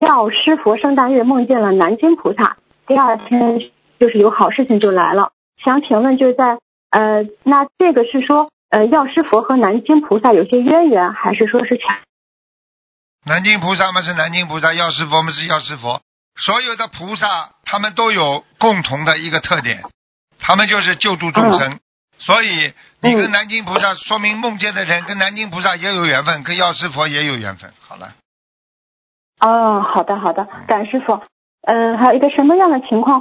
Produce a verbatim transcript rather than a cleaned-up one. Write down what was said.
药师佛圣诞日梦见了南京菩萨，第二天就是有好事情就来了。想请问就是在呃，那这个是说呃药师佛和南京菩萨有些渊源，还是说是全？ 南京菩萨嘛是南京菩萨，药师佛嘛是药师佛，所有的菩萨他们都有共同的一个特点，他们就是救度众生。嗯，所以你跟南京菩萨，说明梦见的人跟南京菩萨也有缘分，跟药师佛也有缘分。好了。 哦，好的好的，感恩师傅。嗯、呃，还有一个什么样的情况